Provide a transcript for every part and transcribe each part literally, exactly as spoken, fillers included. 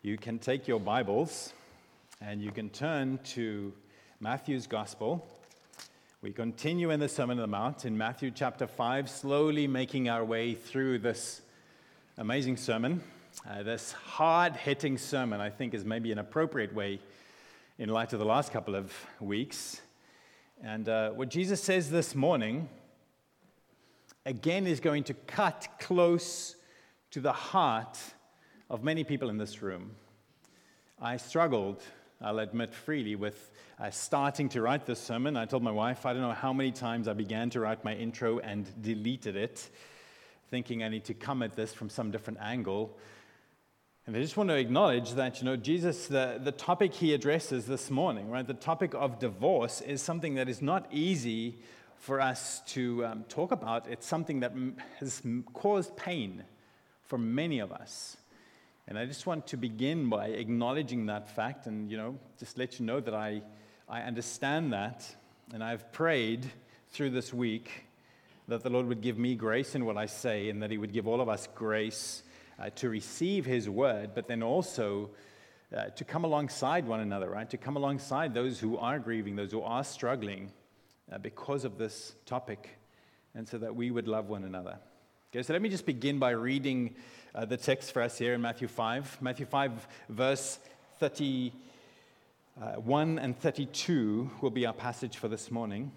You can take your Bibles and you can turn to Matthew's Gospel. We continue in the Sermon on the Mount in Matthew chapter five, slowly making our way through this amazing sermon. Uh, this hard-hitting sermon, I think, is maybe an appropriate way in light of the last couple of weeks. And uh, what Jesus says this morning, again, is going to cut close to the heart of many people in this room. I struggled, I'll admit freely, with uh, starting to write this sermon. I told my wife, I don't know how many times I began to write my intro and deleted it, thinking I need to come at this from some different angle. And I just want to acknowledge that, you know, Jesus, the, the topic he addresses this morning, right, the topic of divorce is something that is not easy for us to um, talk about. It's something that has caused pain for many of us. And I just want to begin by acknowledging that fact and, you know, just let you know that I, I understand that. And I've prayed through this week that the Lord would give me grace in what I say and that he would give all of us grace uh, to receive his word, but then also uh, to come alongside one another, right? To come alongside those who are grieving, those who are struggling uh, because of this topic, and so that we would love one another. Okay, so let me just begin by reading uh, the text for us here in Matthew five. Matthew five, verse thirty-one and thirty-two will be our passage for this morning.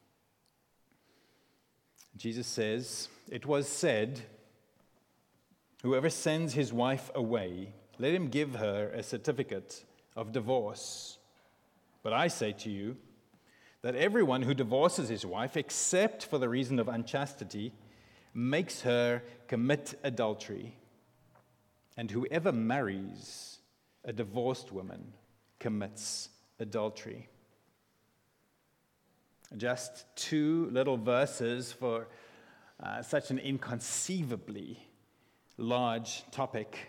Jesus says, "It was said, 'Whoever sends his wife away, let him give her a certificate of divorce. But I say to you that everyone who divorces his wife, except for the reason of unchastity, makes her commit adultery. And whoever marries a divorced woman commits adultery.'" Just two little verses for uh, such an inconceivably large topic.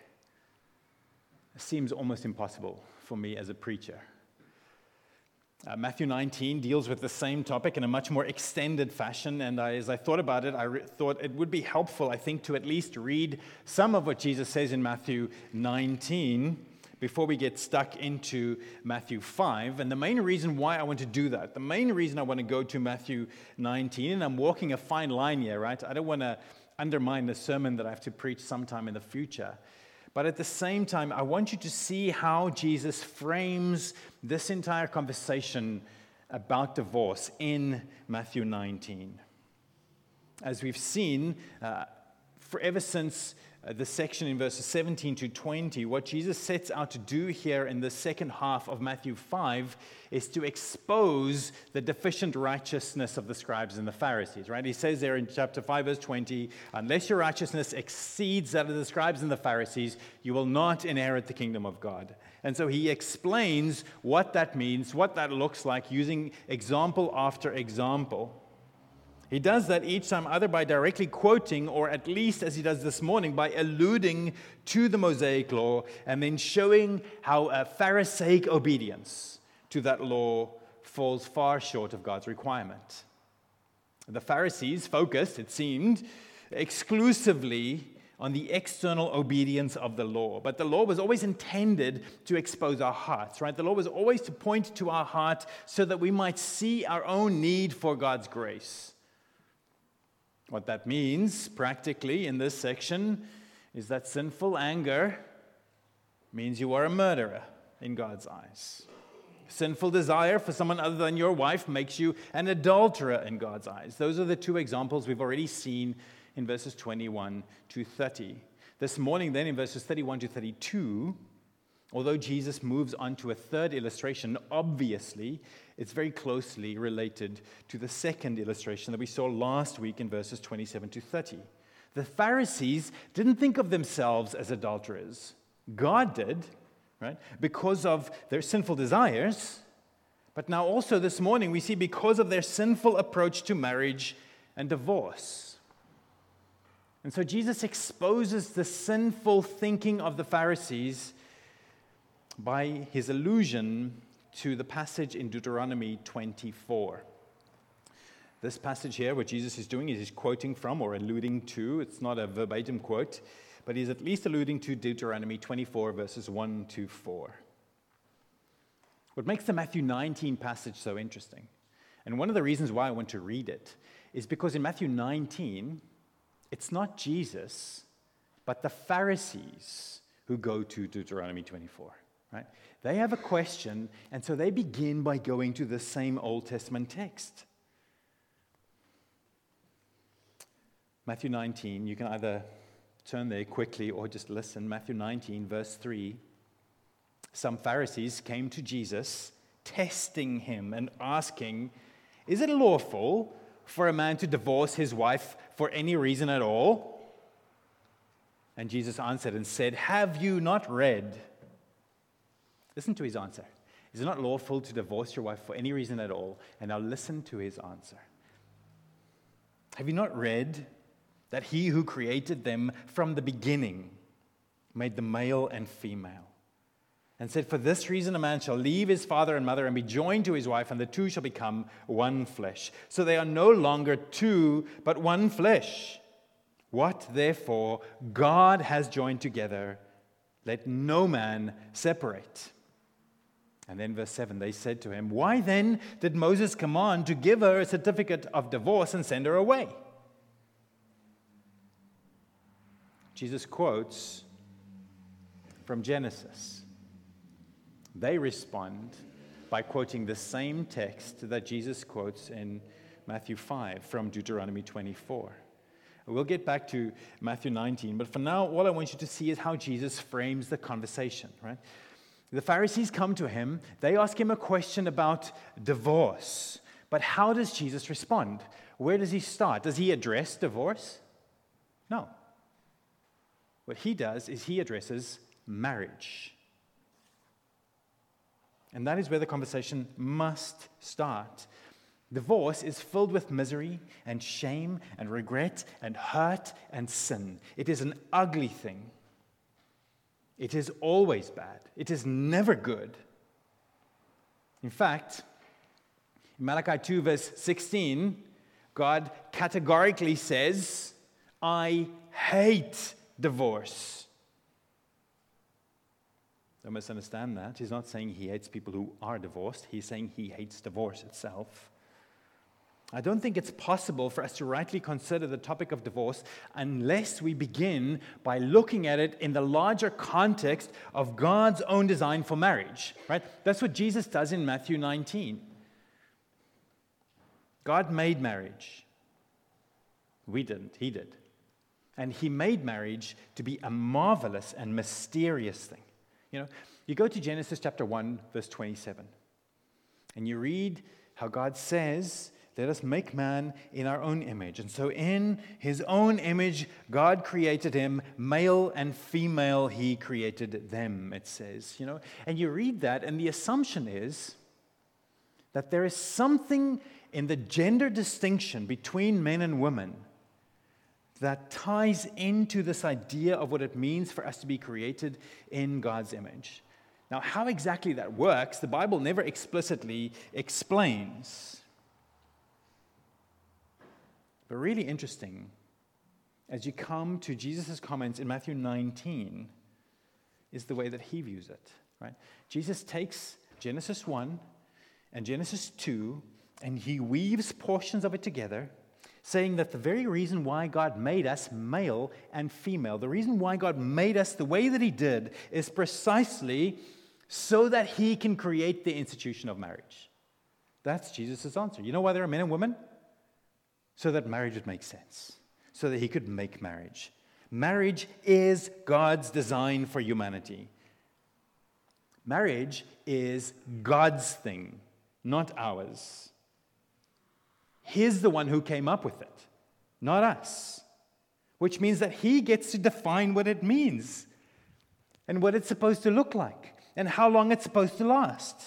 It seems almost impossible for me as a preacher. Uh, Matthew nineteen deals with the same topic in a much more extended fashion, and I, as I thought about it, I re- thought it would be helpful, I think, to at least read some of what Jesus says in Matthew nineteen before we get stuck into Matthew five. And the main reason why I want to do that, the main reason I want to go to Matthew nineteen, and I'm walking a fine line here, right? I don't want to undermine the sermon that I have to preach sometime in the future. But at the same time, I want you to see how Jesus frames this entire conversation about divorce in Matthew nineteen. As we've seen, uh, for ever since uh, the section in verses seventeen to twenty, what Jesus sets out to do here in the second half of Matthew five is to expose the deficient righteousness of the scribes and the Pharisees, right? He says there in chapter five, verse twenty, "Unless your righteousness exceeds that of the scribes and the Pharisees, you will not inherit the kingdom of God." And so he explains what that means, what that looks like, using example after example. He does that each time either by directly quoting, or at least, as he does this morning, by alluding to the Mosaic law and then showing how a Pharisaic obedience to that law falls far short of God's requirement. The Pharisees focused, it seemed, exclusively on the external obedience of the law. But the law was always intended to expose our hearts, right? The law was always to point to our heart so that we might see our own need for God's grace. What that means, practically, in this section, is that sinful anger means you are a murderer in God's eyes. Sinful desire for someone other than your wife makes you an adulterer in God's eyes. Those are the two examples we've already seen in verses twenty-one to thirty. This morning, then, in verses thirty-one to thirty-two, although Jesus moves on to a third illustration, obviously, it's very closely related to the second illustration that we saw last week in verses twenty-seven to thirty. The Pharisees didn't think of themselves as adulterers. God did, right? Because of their sinful desires. But now also this morning we see because of their sinful approach to marriage and divorce. And so Jesus exposes the sinful thinking of the Pharisees by his allusion to the passage in Deuteronomy twenty-four. This passage here, what Jesus is doing is he's quoting from or alluding to, it's not a verbatim quote, but he's at least alluding to Deuteronomy twenty-four, verses one to four. What makes the Matthew nineteen passage so interesting, and one of the reasons why I want to read it, is because in Matthew nineteen, it's not Jesus, but the Pharisees who go to Deuteronomy twenty-four. Right? They have a question, and so they begin by going to the same Old Testament text. Matthew nineteen, you can either turn there quickly or just listen. Matthew nineteen, verse three. Some Pharisees came to Jesus, testing him and asking, "Is it lawful for a man to divorce his wife for any reason at all?" And Jesus answered and said, "Have you not read?" Listen to his answer. Is it not lawful to divorce your wife for any reason at all? And now listen to his answer. Have you not read that he who created them from the beginning made them male and female? And said, "For this reason a man shall leave his father and mother and be joined to his wife, and the two shall become one flesh. So they are no longer two, but one flesh. What, therefore, God has joined together, let no man separate." And then verse seven, they said to him, "Why then did Moses command to give her a certificate of divorce and send her away?" Jesus quotes from Genesis. They respond by quoting the same text that Jesus quotes in Matthew five from Deuteronomy twenty-four. We'll get back to Matthew nineteen, but for now, all I want you to see is how Jesus frames the conversation, right? The Pharisees come to him, they ask him a question about divorce. But how does Jesus respond? Where does he start? Does he address divorce? No. What he does is he addresses marriage. And that is where the conversation must start. Divorce is filled with misery and shame and regret and hurt and sin. It is an ugly thing. It is always bad. It is never good. In fact, in Malachi two, verse sixteen, God categorically says, "I hate divorce." Don't misunderstand that. He's not saying he hates people who are divorced. He's saying he hates divorce itself. I don't think it's possible for us to rightly consider the topic of divorce unless we begin by looking at it in the larger context of God's own design for marriage, right? That's what Jesus does in Matthew nineteen. God made marriage. We didn't. He did. And he made marriage to be a marvelous and mysterious thing. You know, you go to Genesis chapter one, verse twenty-seven, and you read how God says, "Let us make man in our own image." And so in his own image, God created him, male and female, he created them, it says. You know, and you read that, and the assumption is that there is something in the gender distinction between men and women that ties into this idea of what it means for us to be created in God's image. Now, how exactly that works, the Bible never explicitly explains. But really interesting, as you come to Jesus' comments in Matthew nineteen, is the way that he views it. Right? Jesus takes Genesis one and Genesis two, and he weaves portions of it together, saying that the very reason why God made us male and female, the reason why God made us the way that he did, is precisely so that he can create the institution of marriage. That's Jesus' answer. You know why there are men and women? So that marriage would make sense, so that he could make marriage. Marriage is God's design for humanity. Marriage is God's thing, not ours. He's the one who came up with it, not us. Which means that he gets to define what it means and what it's supposed to look like and how long it's supposed to last.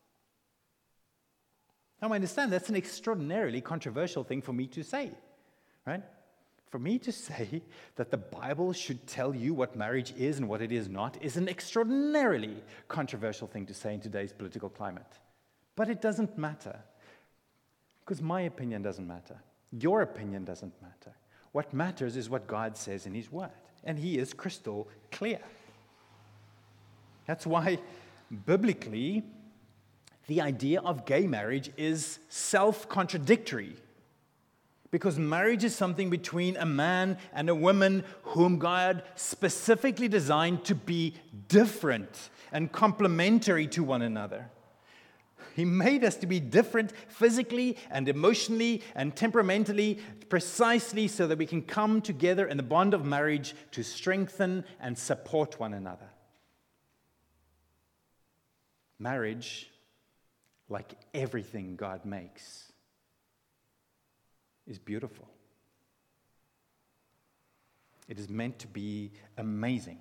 Now, I understand that's an extraordinarily controversial thing for me to say, right? For me to say that the Bible should tell you what marriage is and what it is not is an extraordinarily controversial thing to say in today's political climate. But it doesn't matter, because my opinion doesn't matter. Your opinion doesn't matter. What matters is what God says in his word. and he is crystal clear. That's why, biblically, the idea of gay marriage is self-contradictory. Because marriage is something between a man and a woman whom God specifically designed to be different and complementary to one another. He made us to be different physically and emotionally and temperamentally, precisely so that we can come together in the bond of marriage to strengthen and support one another. Marriage, like everything God makes, is beautiful. It is meant to be amazing.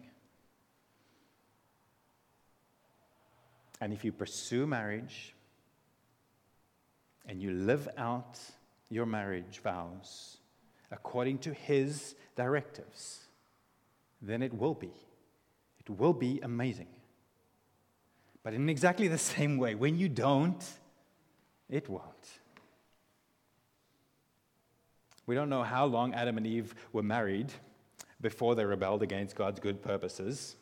And if you pursue marriage and you live out your marriage vows according to His directives, then it will be. It will be amazing. But in exactly the same way, when you don't, it won't. We don't know how long Adam and Eve were married before they rebelled against God's good purposes.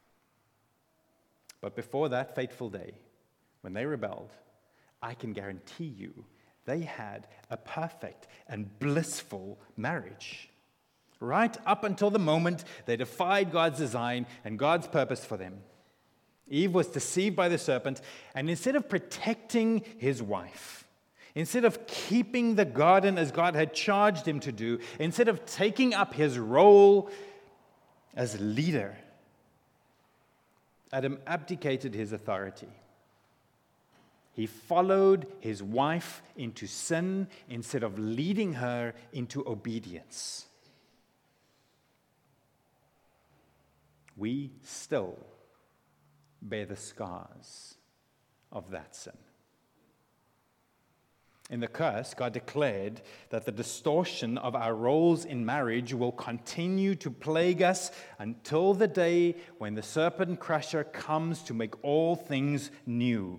But before that fateful day, when they rebelled, I can guarantee you they had a perfect and blissful marriage. Right up until the moment they defied God's design and God's purpose for them. Eve was deceived by the serpent, and instead of protecting his wife, instead of keeping the garden as God had charged him to do, instead of taking up his role as leader, Adam abdicated his authority. He followed his wife into sin instead of leading her into obedience. We still bear the scars of that sin. In the curse, God declared that the distortion of our roles in marriage will continue to plague us until the day when the serpent crusher comes to make all things new.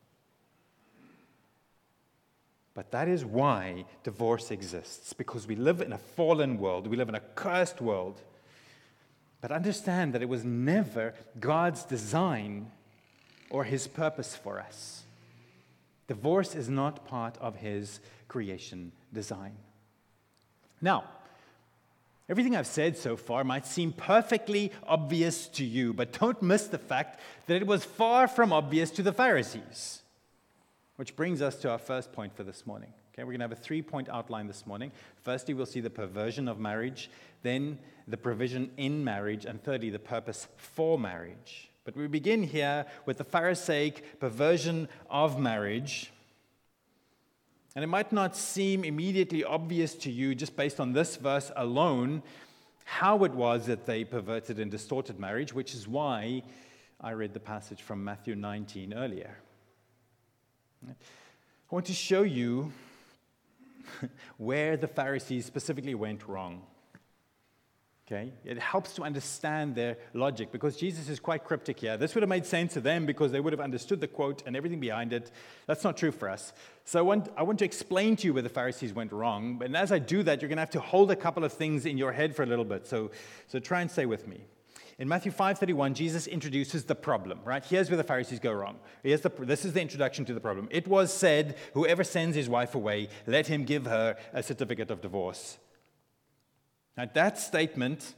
But that is why divorce exists, because we live in a fallen world, we live in a cursed world. But understand that it was never God's design or His purpose for us. Divorce is not part of His creation design. Now, everything I've said so far might seem perfectly obvious to you, but don't miss the fact that it was far from obvious to the Pharisees. Which brings us to our first point for this morning. Okay, we're going to have a three-point outline this morning. Firstly, we'll see the perversion of marriage, then the provision in marriage, and thirdly, the purpose for marriage. But we begin here with the Pharisaic perversion of marriage. And it might not seem immediately obvious to you, just based on this verse alone, how it was that they perverted and distorted marriage, which is why I read the passage from Matthew nineteen earlier. I want to show you where the Pharisees specifically went wrong. Okay? It helps to understand their logic because Jesus is quite cryptic here. This would have made sense to them because they would have understood the quote and everything behind it. That's not true for us. So I want, I want to explain to you where the Pharisees went wrong. And as I do that, you're going to have to hold a couple of things in your head for a little bit. So, so try and stay with me. In Matthew five thirty-one, Jesus introduces the problem, right? Here's where the Pharisees go wrong. Here's the, this is the introduction to the problem. It was said, whoever sends his wife away, let him give her a certificate of divorce. Now that statement,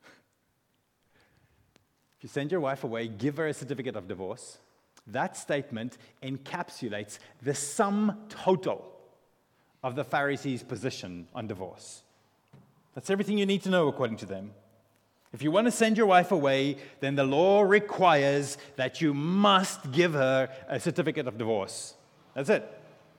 if you send your wife away, give her a certificate of divorce, that statement encapsulates the sum total of the Pharisees' position on divorce. That's everything you need to know according to them. If you want to send your wife away, then the law requires that you must give her a certificate of divorce. That's it.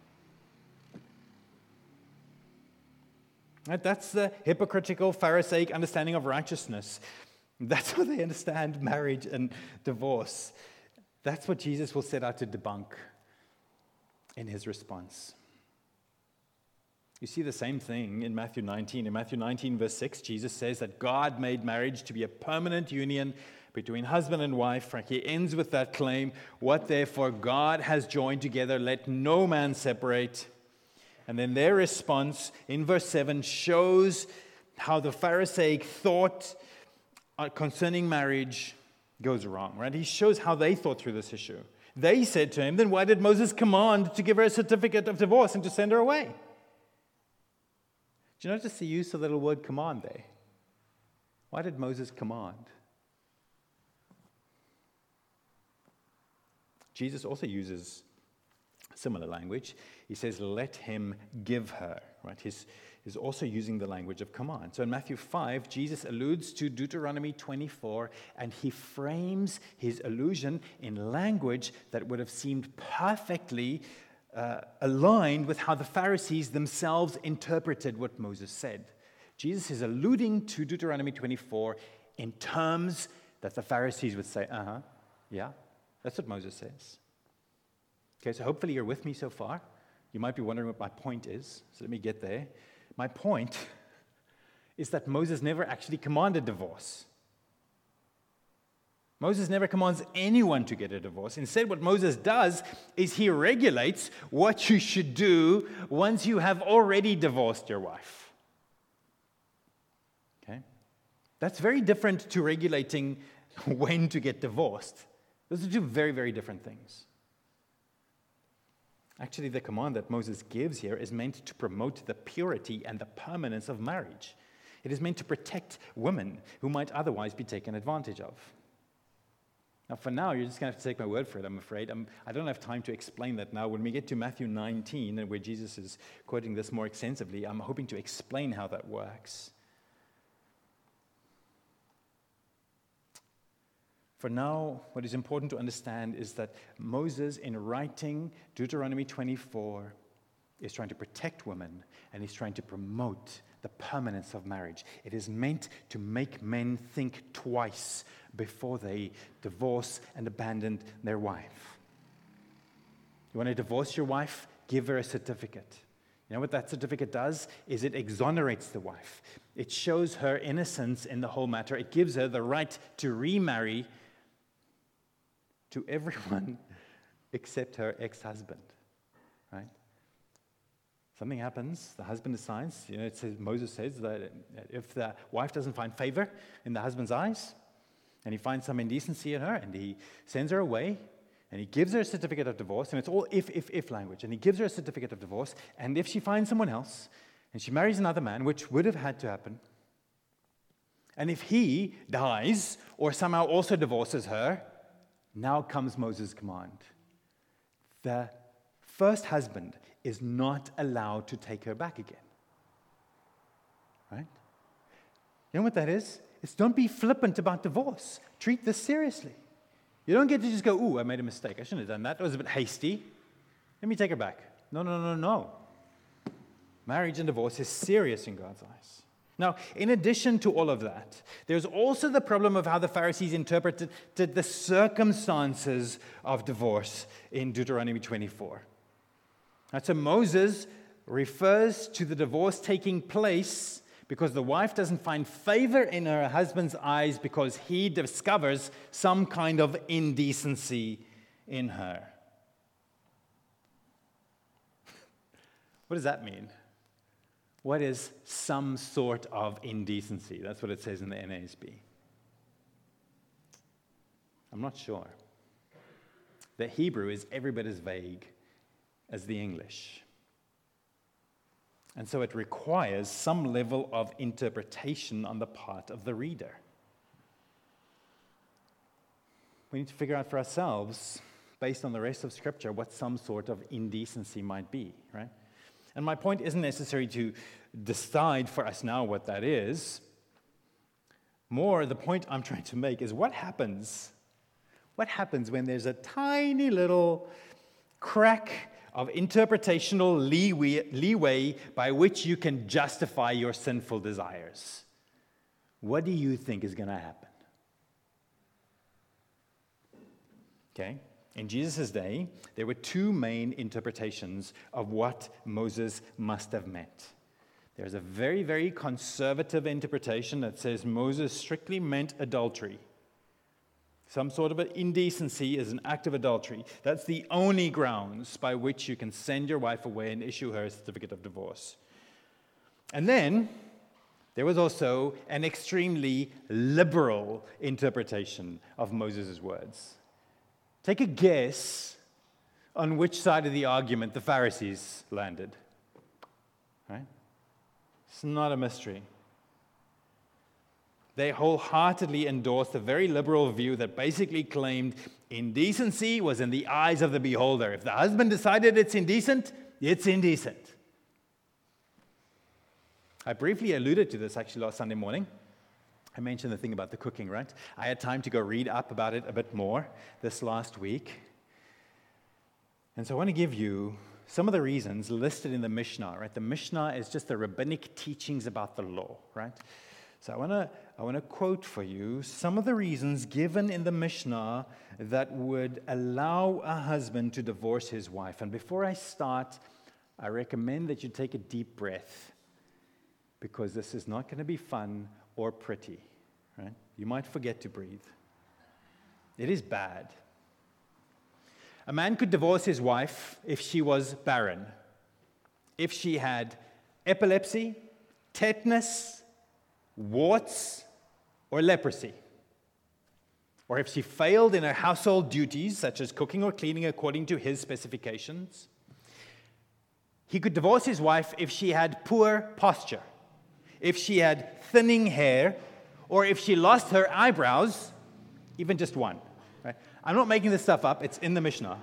Right? That's the hypocritical Pharisaic understanding of righteousness. That's how they understand marriage and divorce. That's what Jesus will set out to debunk in His response. You see the same thing in Matthew nineteen. In Matthew nineteen, verse six, Jesus says that God made marriage to be a permanent union between husband and wife. He ends with that claim, what therefore God has joined together, let no man separate. And then their response in verse seven shows how the Pharisaic thought uh, concerning marriage goes wrong, right? He shows how they thought through this issue. They said to him, then why did Moses command to give her a certificate of divorce and to send her away? Do you notice the use of the little word command there? Why did Moses command? Jesus also uses similar language. He says, let him give her, right? He's, he's also using the language of command. So in Matthew five, Jesus alludes to Deuteronomy twenty-four, and he frames his allusion in language that would have seemed perfectly uh, aligned with how the Pharisees themselves interpreted what Moses said. Jesus is alluding to Deuteronomy twenty-four in terms that the Pharisees would say, uh-huh, yeah, that's what Moses says. Okay, so hopefully you're with me so far. You might be wondering what my point is, so let me get there. My point is that Moses never actually commanded divorce. Moses never commands anyone to get a divorce. Instead, what Moses does is he regulates what you should do once you have already divorced your wife. Okay? That's very different to regulating when to get divorced. Those are two very, very different things. Actually, the command that Moses gives here is meant to promote the purity and the permanence of marriage. It is meant to protect women who might otherwise be taken advantage of. Now, for now, you're just going to have to take my word for it, I'm afraid. I'm, I don't have time to explain that now. When we get to Matthew nineteen, and where Jesus is quoting this more extensively, I'm hoping to explain how that works. For now, what is important to understand is that Moses, in writing Deuteronomy twenty-four, is trying to protect women, and he's trying to promote the permanence of marriage. It is meant to make men think twice before they divorce and abandon their wife. You want to divorce your wife? Give her a certificate. You know what that certificate does? Is it exonerates the wife. It shows her innocence in the whole matter. It gives her the right to remarry to everyone except her ex-husband, right? Something happens, the husband decides, you know, it says, Moses says that if the wife doesn't find favor in the husband's eyes, and he finds some indecency in her, and he sends her away, and he gives her a certificate of divorce, and it's all if, if, if language, and he gives her a certificate of divorce, and if she finds someone else, and she marries another man, which would have had to happen, and if he dies, or somehow also divorces her, now comes Moses' command. The first husband is not allowed to take her back again. Right? You know what that is? It's don't be flippant about divorce. Treat this seriously. You don't get to just go, ooh, I made a mistake. I shouldn't have done that. That was a bit hasty. Let me take her back. No, no, no, no. Marriage and divorce is serious in God's eyes. Now, in addition to all of that, there's also the problem of how the Pharisees interpreted the circumstances of divorce in Deuteronomy twenty-four. Right, so Moses refers to the divorce taking place because the wife doesn't find favor in her husband's eyes because he discovers some kind of indecency in her. What does that mean? What is some sort of indecency? That's what it says in the N A S B. I'm not sure. The Hebrew is every bit as vague as the English. And so it requires some level of interpretation on the part of the reader. We need to figure out for ourselves, based on the rest of Scripture, what some sort of indecency might be, right? And my point isn't necessary to decide for us now what that is. More, the point I'm trying to make is what happens? What happens when there's a tiny little crack of interpretational leeway, leeway by which you can justify your sinful desires? What do you think is going to happen? Okay? In Jesus' day, there were two main interpretations of what Moses must have meant. There's a very, very conservative interpretation that says Moses strictly meant adultery. Some sort of an indecency is an act of adultery. That's the only grounds by which you can send your wife away and issue her a certificate of divorce. And then there was also an extremely liberal interpretation of Moses' words. Take a guess on which side of the argument the Pharisees landed. Right? It's not a mystery. They wholeheartedly endorsed a very liberal view that basically claimed indecency was in the eyes of the beholder. If the husband decided it's indecent, it's indecent. I briefly alluded to this actually last Sunday morning. I mentioned the thing about the cooking, right? I had time to go read up about it a bit more this last week. And so I want to give you some of the reasons listed in the Mishnah, right? The Mishnah is just the rabbinic teachings about the law, right? So I want to I want to quote for you some of the reasons given in the Mishnah that would allow a husband to divorce his wife. And before I start, I recommend that you take a deep breath, because this is not going to be fun or pretty, right? You might forget to breathe. It is bad. A man could divorce his wife if she was barren, if she had epilepsy, tetanus, warts, or leprosy, or if she failed in her household duties, such as cooking or cleaning according to his specifications. He could divorce his wife if she had poor posture, if she had thinning hair, or if she lost her eyebrows, even just one. Right? I'm not making this stuff up, it's in the Mishnah.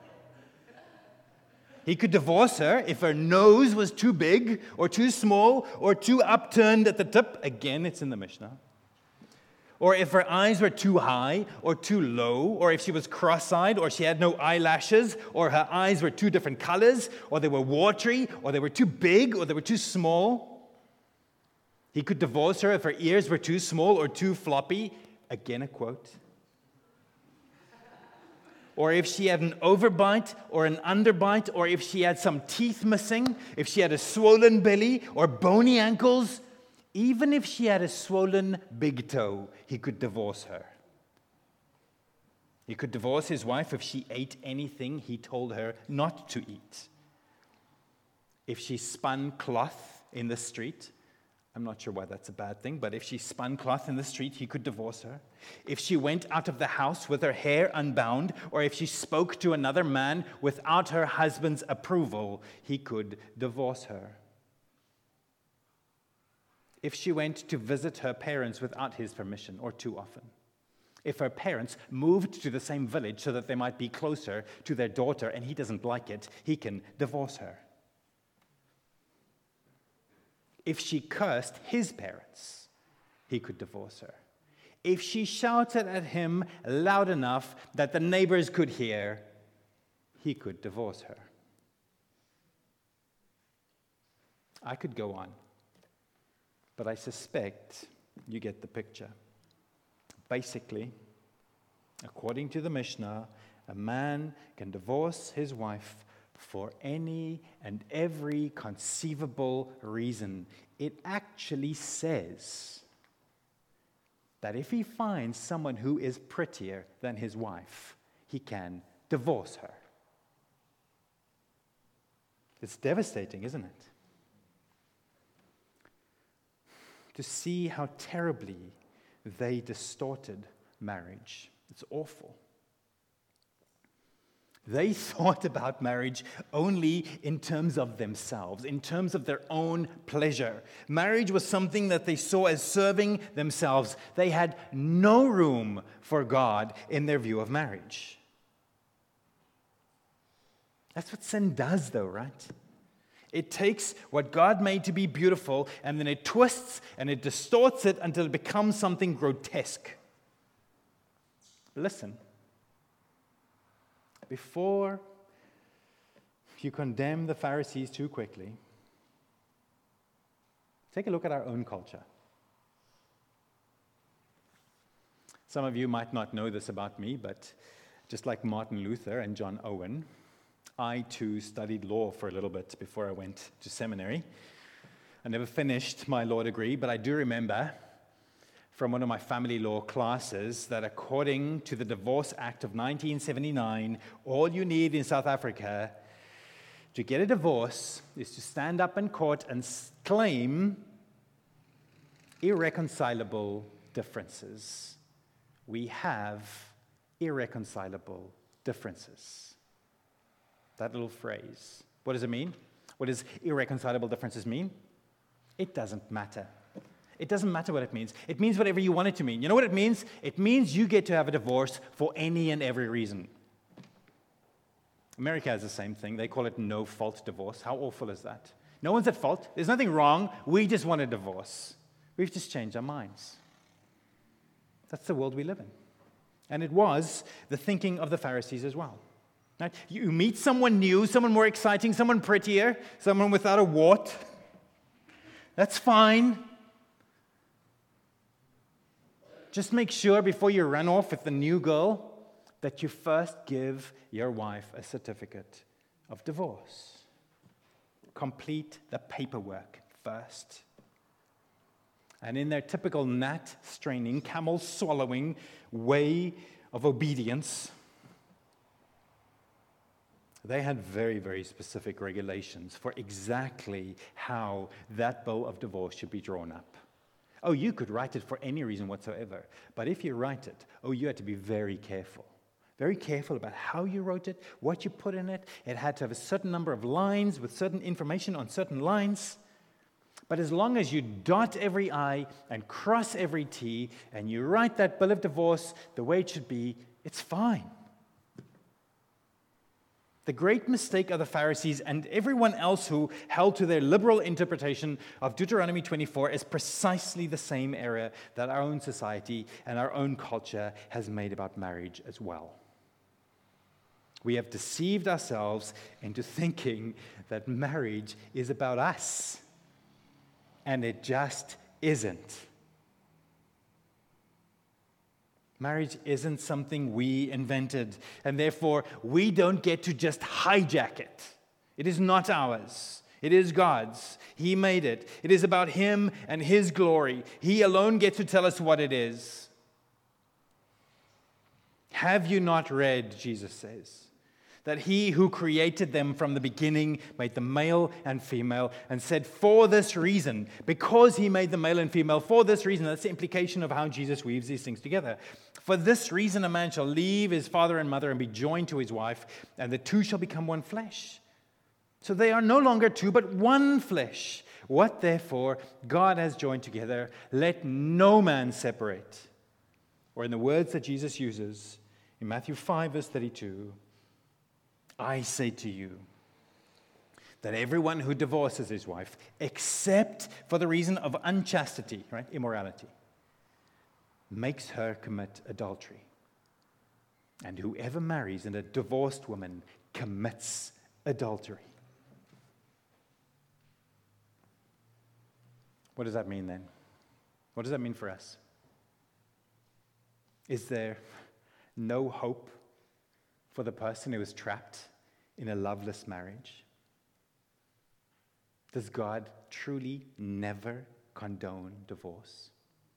He could divorce her if her nose was too big or too small or too upturned at the tip. Again, it's in the Mishnah. Or if her eyes were too high or too low, or if she was cross-eyed, or she had no eyelashes, or her eyes were two different colors, or they were watery, or they were too big, or they were too small. He could divorce her if her ears were too small or too floppy. Again, a quote. Or if she had an overbite or an underbite, or if she had some teeth missing, if she had a swollen belly or bony ankles, even if she had a swollen big toe, he could divorce her. He could divorce his wife if she ate anything he told her not to eat. If she spun cloth in the street, I'm not sure why that's a bad thing, but if she spun cloth in the street, he could divorce her. If she went out of the house with her hair unbound, or if she spoke to another man without her husband's approval, he could divorce her. If she went to visit her parents without his permission, or too often. If her parents moved to the same village so that they might be closer to their daughter and he doesn't like it, he can divorce her. If she cursed his parents, he could divorce her. If she shouted at him loud enough that the neighbors could hear, he could divorce her. I could go on, but I suspect you get the picture. Basically, according to the Mishnah, a man can divorce his wife for any and every conceivable reason. It actually says that if he finds someone who is prettier than his wife, he can divorce her. It's devastating, isn't it? To see how terribly they distorted marriage. It's awful. They thought about marriage only in terms of themselves, in terms of their own pleasure. Marriage was something that they saw as serving themselves. They had no room for God in their view of marriage. That's what sin does, though, right? It takes what God made to be beautiful, and then it twists and it distorts it until it becomes something grotesque. Listen. Before you condemn the Pharisees too quickly, take a look at our own culture. Some of you might not know this about me, but just like Martin Luther and John Owen, I too studied law for a little bit before I went to seminary. I never finished my law degree, but I do remember from one of my family law classes that according to the Divorce Act of nineteen seventy-nine, all you need in South Africa to get a divorce is to stand up in court and claim irreconcilable differences. We have irreconcilable differences. That little phrase. What does it mean? What does irreconcilable differences mean? It doesn't matter. It doesn't matter what it means. It means whatever you want it to mean. You know what it means? It means you get to have a divorce for any and every reason. America has the same thing. They call it no-fault divorce. How awful is that? No one's at fault. There's nothing wrong. We just want a divorce. We've just changed our minds. That's the world we live in. And it was the thinking of the Pharisees as well. Right? You meet someone new, someone more exciting, someone prettier, someone without a wart. That's fine. Just make sure before you run off with the new girl that you first give your wife a certificate of divorce. Complete the paperwork first. And in their typical gnat straining, camel swallowing way of obedience, they had very, very specific regulations for exactly how that bow of divorce should be drawn up. Oh, you could write it for any reason whatsoever. But if you write it, oh, you had to be very careful. Very careful about how you wrote it, what you put in it. It had to have a certain number of lines with certain information on certain lines. But as long as you dot every I and cross every T and you write that bill of divorce the way it should be, it's fine. The great mistake of the Pharisees and everyone else who held to their liberal interpretation of Deuteronomy twenty-four is precisely the same error that our own society and our own culture has made about marriage as well. We have deceived ourselves into thinking that marriage is about us, and it just isn't. Marriage isn't something we invented, and therefore we don't get to just hijack it. It is not ours. It is God's. He made it. It is about Him and His glory. He alone gets to tell us what it is. Have you not read, Jesus says, that He who created them from the beginning made them male and female, and said, for this reason, because He made them male and female, for this reason, that's the implication of how Jesus weaves these things together. For this reason, a man shall leave his father and mother and be joined to his wife, and the two shall become one flesh. So they are no longer two, but one flesh. What therefore God has joined together, let no man separate. Or in the words that Jesus uses in Matthew five, verse thirty-two, I say to you that everyone who divorces his wife, except for the reason of unchastity, right, immorality, makes her commit adultery. And whoever marries a divorced woman commits adultery. What does that mean then? What does that mean for us? Is there no hope for the person who is trapped in a loveless marriage? Does God truly never condone divorce?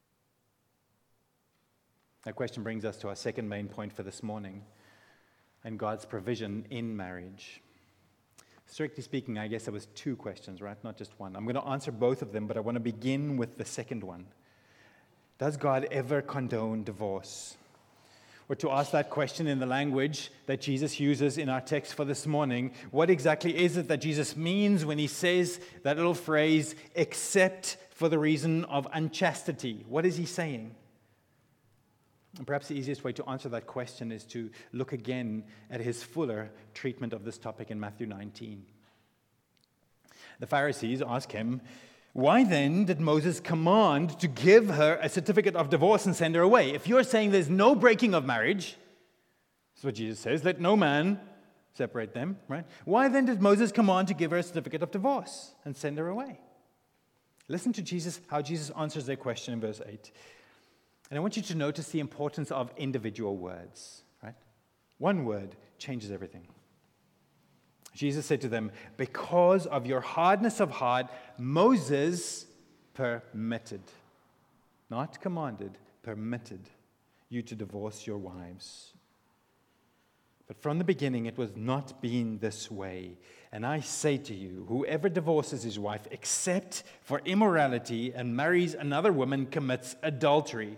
That question brings us to our second main point for this morning, and God's provision in marriage. Strictly speaking, I guess there was two questions, right? Not just one. I'm going to answer both of them, but I want to begin with the second one. Does God ever condone divorce? Or to ask that question in the language that Jesus uses in our text for this morning, what exactly is it that Jesus means when He says that little phrase, except for the reason of unchastity? What is He saying? And perhaps the easiest way to answer that question is to look again at His fuller treatment of this topic in Matthew nineteen. The Pharisees ask Him, why then did Moses command to give her a certificate of divorce and send her away? If you're saying there's no breaking of marriage, that's what Jesus says, let no man separate them, right? Why then did Moses command to give her a certificate of divorce and send her away? Listen to Jesus, how Jesus answers their question in verse eight. And I want you to notice the importance of individual words, right? One word changes everything. Jesus said to them, because of your hardness of heart, Moses permitted, not commanded, permitted you to divorce your wives. But from the beginning, it was not been this way. And I say to you, whoever divorces his wife except for immorality and marries another woman commits adultery.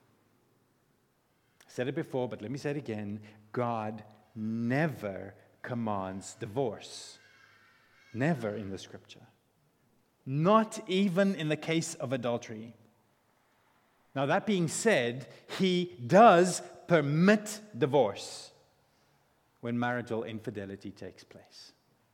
I said it before, but let me say it again. God never commands divorce. Never in the Scripture. Not even in the case of adultery. Now, that being said, he does permit divorce when marital infidelity takes place.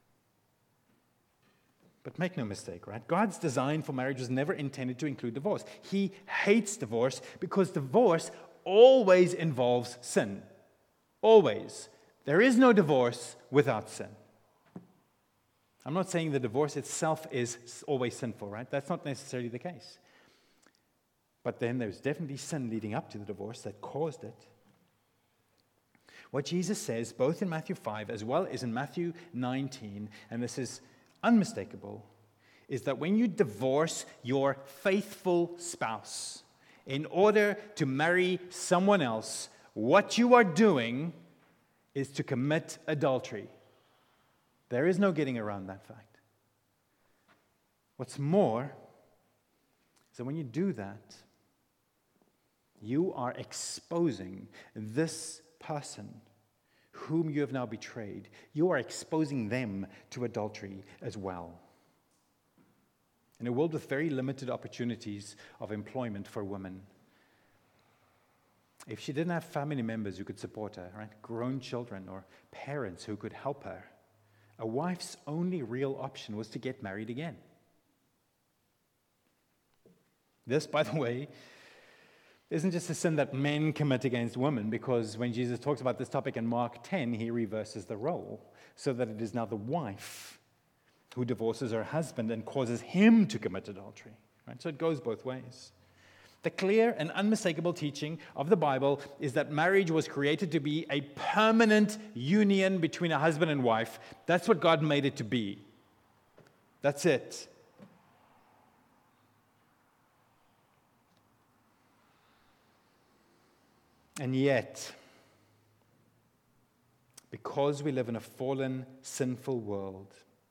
But make no mistake, right? God's design for marriage was never intended to include divorce. He hates divorce because divorce always involves sin. Always. There is no divorce without sin. I'm not saying the divorce itself is always sinful, right? That's not necessarily the case. But then there's definitely sin leading up to the divorce that caused it. What Jesus says, both in Matthew five as well as in Matthew nineteen, and this is unmistakable, is that when you divorce your faithful spouse in order to marry someone else, what you are doing is to commit adultery. There is no getting around that fact. What's more is that when you do that, you are exposing this person whom you have now betrayed. You are exposing them to adultery as well. In a world with very limited opportunities of employment for women, if she didn't have family members who could support her, right, grown children or parents who could help her, a wife's only real option was to get married again. This, by the way, isn't just a sin that men commit against women, because when Jesus talks about this topic in Mark ten, he reverses the role so that it is now the wife who divorces her husband and causes him to commit adultery. Right? So it goes both ways. The clear and unmistakable teaching of the Bible is that marriage was created to be a permanent union between a husband and wife. That's what God made it to be. That's it. And yet, because we live in a fallen, sinful world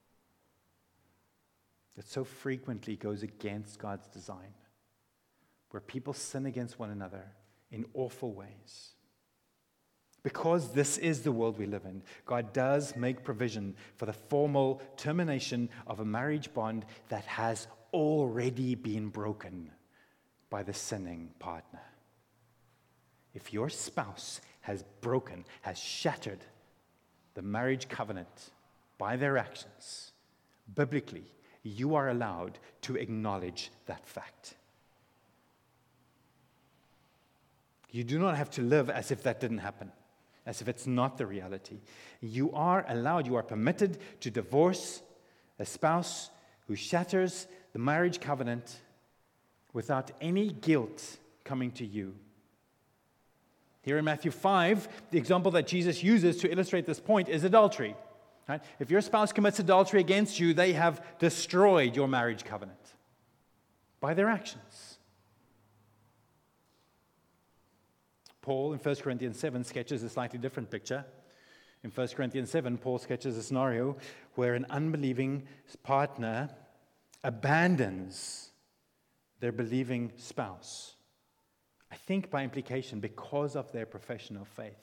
that so frequently goes against God's design, where people sin against one another in awful ways, because this is the world we live in, God does make provision for the formal termination of a marriage bond that has already been broken by the sinning partner. If your spouse has broken, has shattered the marriage covenant by their actions, biblically, you are allowed to acknowledge that fact. You do not have to live as if that didn't happen, as if it's not the reality. You are allowed, you are permitted to divorce a spouse who shatters the marriage covenant without any guilt coming to you. Here in Matthew five, the example that Jesus uses to illustrate this point is adultery. Right? If your spouse commits adultery against you, they have destroyed your marriage covenant by their actions. Paul in First Corinthians seven sketches a slightly different picture. In First Corinthians seven, Paul sketches a scenario where an unbelieving partner abandons their believing spouse. I think by implication, because of their profession of faith.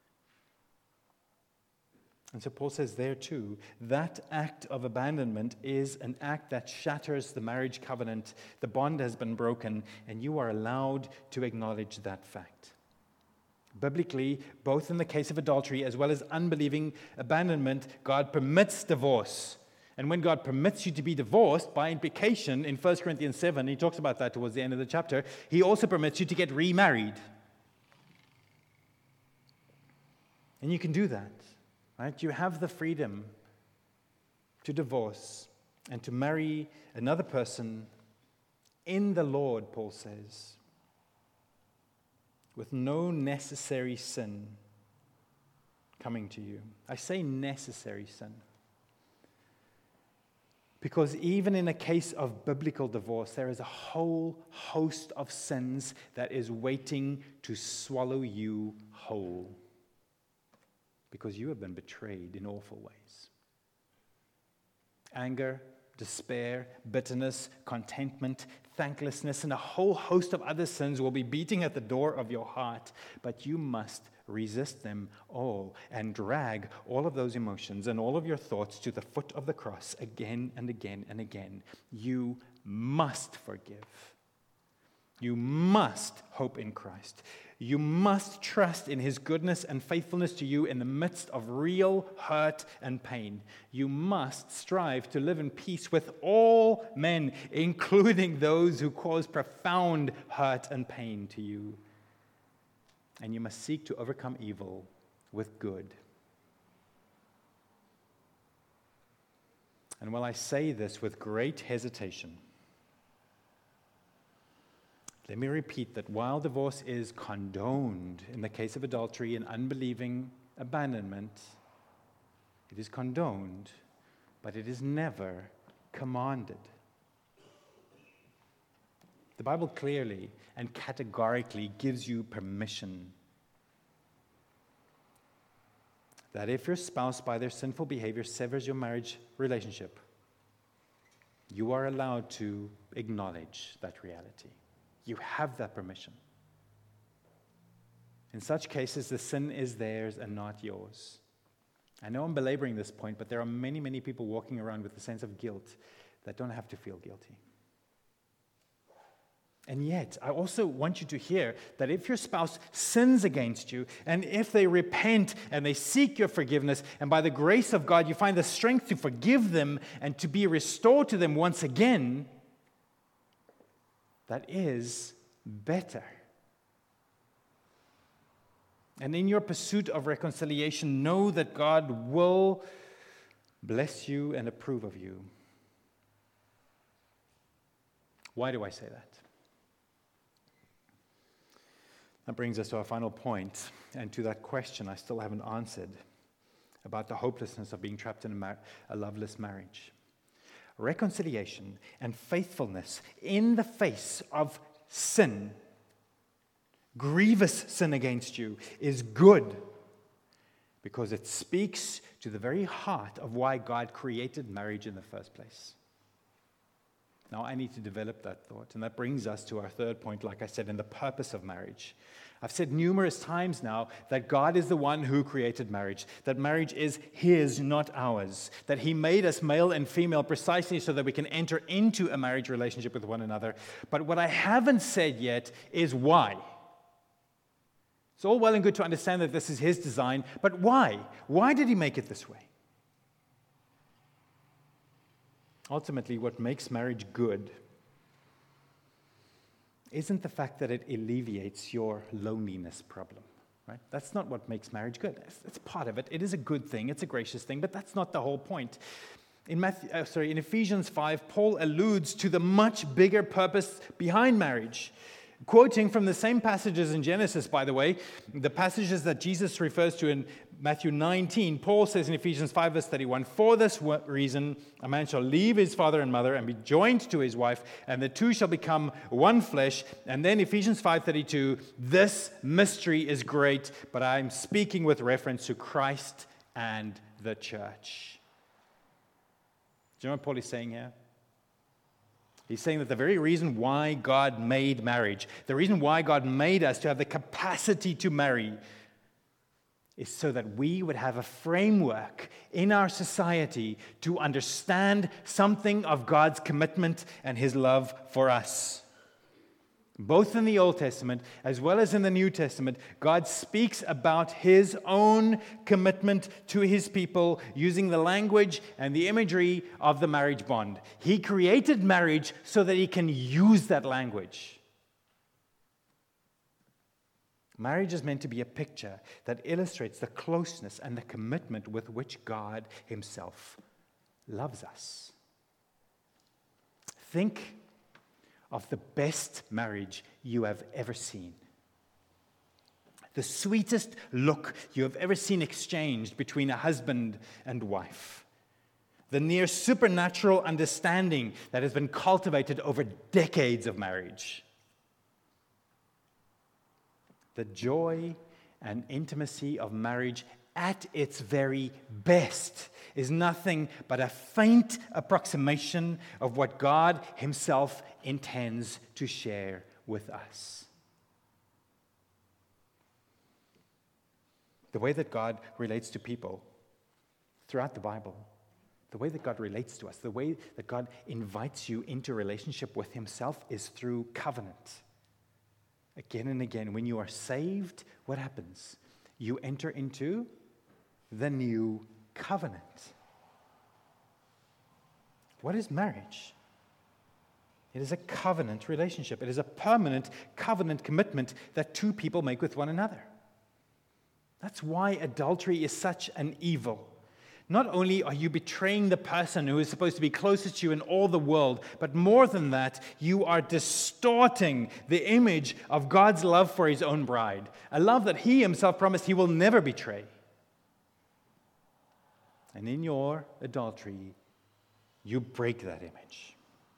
And so Paul says there too, that act of abandonment is an act that shatters the marriage covenant. The bond has been broken, and you are allowed to acknowledge that fact. Biblically, both in the case of adultery as well as unbelieving abandonment, God permits divorce. And when God permits you to be divorced, by implication, in First Corinthians seven, he talks about that towards the end of the chapter, he also permits you to get remarried. And you can do that, right? You have the freedom to divorce and to marry another person in the Lord, Paul says, with no necessary sin coming to you. I say necessary sin, because even in a case of biblical divorce, there is a whole host of sins that is waiting to swallow you whole. because you have been betrayed in awful ways. Anger, despair, bitterness, contentment, thanklessness, and a whole host of other sins will be beating at the door of your heart, but you must resist them all and drag all of those emotions and all of your thoughts to the foot of the cross again and again and again. You must forgive. You must hope in Christ. You must trust in His goodness and faithfulness to you in the midst of real hurt and pain. You must strive to live in peace with all men, including those who cause profound hurt and pain to you. And you must seek to overcome evil with good. And while I say this with great hesitation, let me repeat that while divorce is condoned in the case of adultery and unbelieving abandonment, it is condoned, but it is never commanded. The Bible clearly and categorically gives you permission that if your spouse, by their sinful behavior, severs your marriage relationship, you are allowed to acknowledge that reality. You have that permission. In such cases, the sin is theirs and not yours. I know I'm belaboring this point, but there are many, many people walking around with a sense of guilt that don't have to feel guilty. And yet, I also want you to hear that if your spouse sins against you, and if they repent and they seek your forgiveness, and by the grace of God you find the strength to forgive them and to be restored to them once again, that is better. And in your pursuit of reconciliation, know that God will bless you and approve of you. Why do I say that? That brings us to our final point, and to that question I still haven't answered about the hopelessness of being trapped in a, mar- a loveless marriage. Reconciliation and faithfulness in the face of sin, grievous sin against you, is good because it speaks to the very heart of why God created marriage in the first place. Now, I need to develop that thought, and that brings us to our third point, like I said, in the purpose of marriage. I've said numerous times now that God is the one who created marriage, that marriage is His, not ours, that He made us male and female precisely so that we can enter into a marriage relationship with one another. But what I haven't said yet is why. It's all well and good to understand that this is His design, but why? Why did He make it this way? Ultimately, what makes marriage good isn't the fact that it alleviates your loneliness problem, right? That's not what makes marriage good. It's, it's part of it. It is a good thing. It's a gracious thing, but that's not the whole point. In Matthew, uh, sorry, in Ephesians five, Paul alludes to the much bigger purpose behind marriage. Quoting from the same passages in Genesis, by the way, the passages that Jesus refers to in Matthew nineteen, Paul says in Ephesians five, verse thirty-one, "For this reason a man shall leave his father and mother and be joined to his wife, and the two shall become one flesh." And then Ephesians five thirty-two, "This mystery is great, but I'm speaking with reference to Christ and the church." Do you know what Paul is saying here? He's saying that the very reason why God made marriage, the reason why God made us to have the capacity to marry, is so that we would have a framework in our society to understand something of God's commitment and His love for us. Both in the Old Testament as well as in the New Testament, God speaks about His own commitment to His people using the language and the imagery of the marriage bond. He created marriage so that He can use that language. Marriage is meant to be a picture that illustrates the closeness and the commitment with which God Himself loves us. Think of the best marriage you have ever seen. The sweetest look you have ever seen exchanged between a husband and wife. The near supernatural understanding that has been cultivated over decades of marriage. The joy and intimacy of marriage at its very best, is nothing but a faint approximation of what God himself intends to share with us. The way that God relates to people throughout the Bible, the way that God relates to us, the way that God invites you into relationship with himself is through covenant. Again and again, when you are saved, what happens? You enter into the new covenant. What is marriage? It is a covenant relationship. It is a permanent covenant commitment that two people make with one another. That's why adultery is such an evil. Not only are you betraying the person who is supposed to be closest to you in all the world, but more than that, you are distorting the image of God's love for his own bride, a love that he himself promised he will never betray. And in your adultery, you break that image.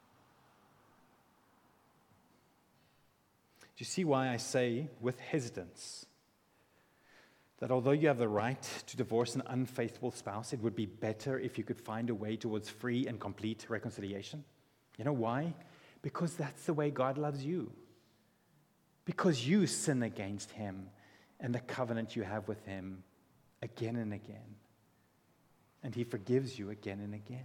Do you see why I say with hesitance that although you have the right to divorce an unfaithful spouse, it would be better if you could find a way towards free and complete reconciliation? You know why? Because that's the way God loves you. Because you sin against him and the covenant you have with him again and again. And he forgives you again and again.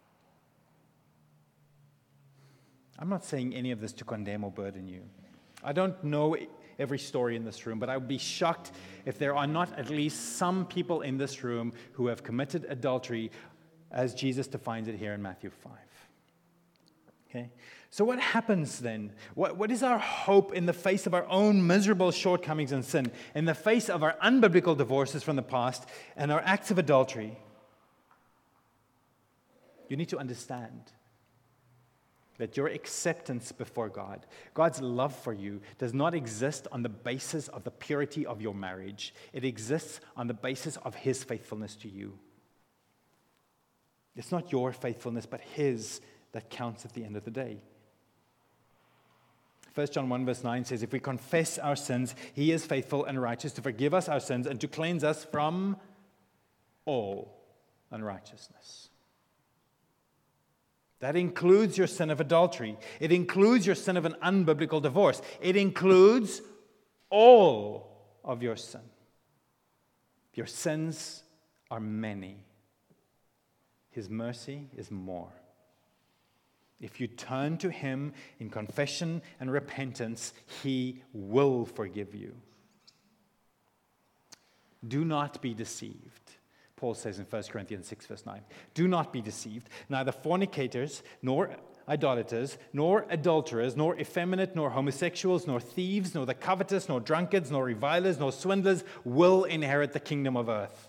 I'm not saying any of this to condemn or burden you. I don't know every story in this room, but I would be shocked if there are not at least some people in this room who have committed adultery as Jesus defines it here in Matthew five. Okay? So what happens then? What, what is our hope in the face of our own miserable shortcomings and sin, in the face of our unbiblical divorces from the past and our acts of adultery? You need to understand that your acceptance before God, God's love for you, does not exist on the basis of the purity of your marriage. It exists on the basis of his faithfulness to you. It's not your faithfulness, but his that counts at the end of the day. First John one verse nine says, if we confess our sins, he is faithful and righteous to forgive us our sins and to cleanse us from all unrighteousness. That includes your sin of adultery. It includes your sin of an unbiblical divorce. It includes all of your sin. Your sins are many. His mercy is more. If you turn to him in confession and repentance, he will forgive you. Do not be deceived. Paul says in First Corinthians six, verse nine, do not be deceived. Neither fornicators, nor idolaters, nor adulterers, nor effeminate, nor homosexuals, nor thieves, nor the covetous, nor drunkards, nor revilers, nor swindlers will inherit the kingdom of earth.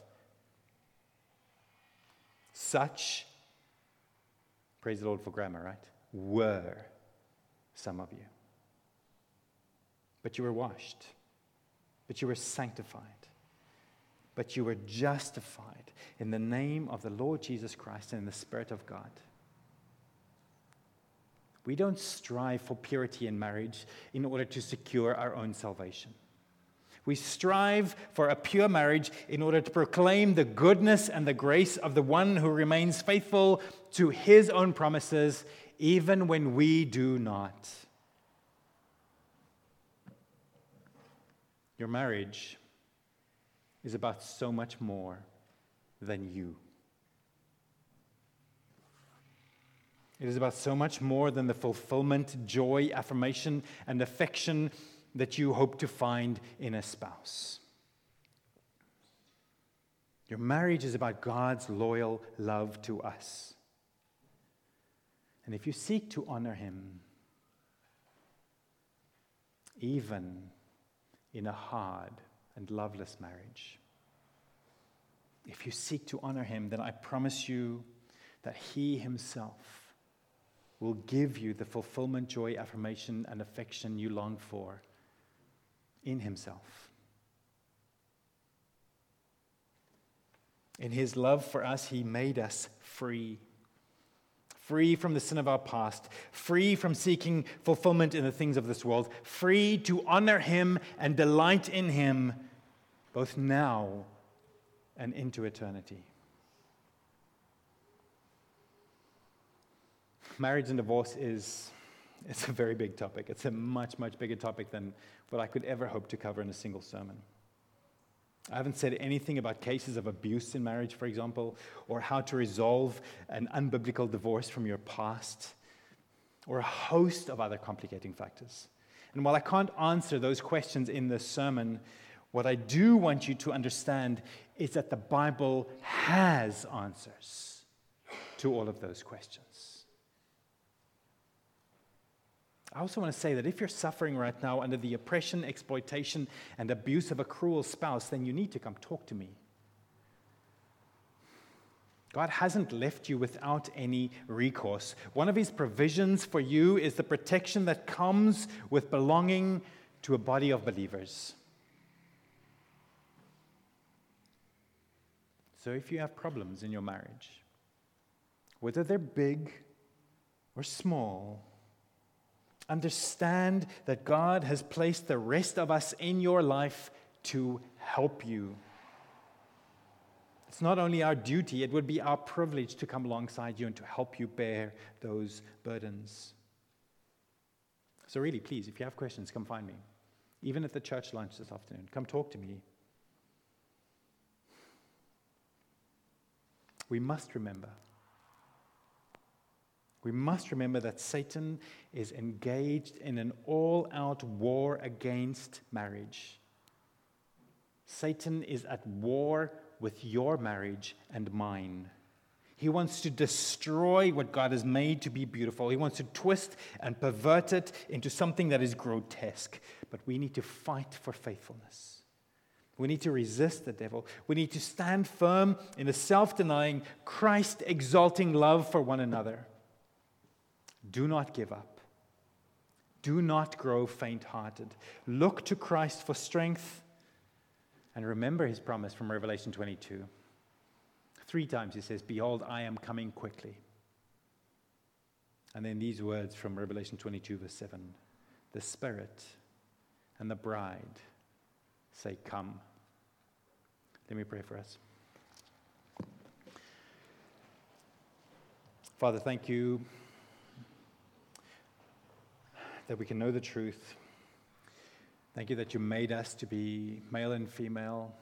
Such, praise the Lord for grammar, right? Were some of you. But you were washed. But you were sanctified. But you were justified in the name of the Lord Jesus Christ and in the Spirit of God. We don't strive for purity in marriage in order to secure our own salvation. We strive for a pure marriage in order to proclaim the goodness and the grace of the one who remains faithful to his own promises, even when we do not. Your marriage is about so much more than you. It is about so much more than the fulfillment, joy, affirmation, and affection that you hope to find in a spouse. Your marriage is about God's loyal love to us. And if you seek to honor him, even in a hard and loveless marriage, if you seek to honor him, then I promise you that he himself will give you the fulfillment, joy, affirmation, and affection you long for in himself. In his love for us, he made us free. Free from the sin of our past, free from seeking fulfillment in the things of this world, free to honor him and delight in him both now and into eternity. Marriage and divorce is it's a very big topic. It's a much, much bigger topic than what I could ever hope to cover in a single sermon. I haven't said anything about cases of abuse in marriage, for example, or how to resolve an unbiblical divorce from your past, or a host of other complicating factors. And while I can't answer those questions in this sermon, what I do want you to understand is that the Bible has answers to all of those questions. I also want to say that if you're suffering right now under the oppression, exploitation, and abuse of a cruel spouse, then you need to come talk to me. God hasn't left you without any recourse. One of his provisions for you is the protection that comes with belonging to a body of believers. So if you have problems in your marriage, whether they're big or small, understand that God has placed the rest of us in your life to help you. It's not only our duty, it would be our privilege to come alongside you and to help you bear those burdens. So really, please, if you have questions, come find me. Even at the church lunch this afternoon, come talk to me. We must remember, we must remember that Satan is engaged in an all-out war against marriage. Satan is at war with your marriage and mine. He wants to destroy what God has made to be beautiful. He wants to twist and pervert it into something that is grotesque. But we need to fight for faithfulness. We need to resist the devil. We need to stand firm in a self-denying, Christ-exalting love for one another. Do not give up. Do not grow faint-hearted. Look to Christ for strength. And remember his promise from Revelation twenty-two. Three times he says, "Behold, I am coming quickly." And then these words from Revelation twenty-two, verse seven. The Spirit and the bride say, "Come." Let me pray for us. Father, thank you that we can know the truth. Thank you that you made us to be male and female,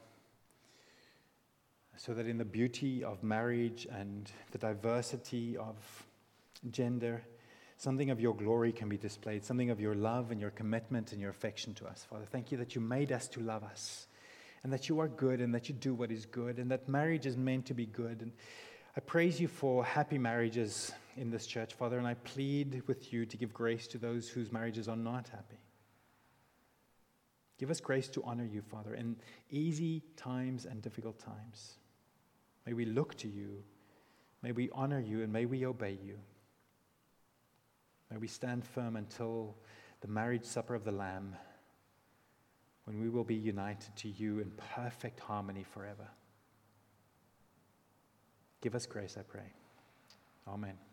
so that in the beauty of marriage and the diversity of gender, something of your glory can be displayed, something of your love and your commitment and your affection to us. Father, thank you that you made us to love us, and that you are good, and that you do what is good, and that marriage is meant to be good. And I praise you for happy marriages in this church, Father, and I plead with you to give grace to those whose marriages are not happy. Give us grace to honor you, Father, in easy times and difficult times. May we look to you. May we honor you, and may we obey you. May we stand firm until the marriage supper of the Lamb, when we will be united to you in perfect harmony forever. Give us grace, I pray. Amen.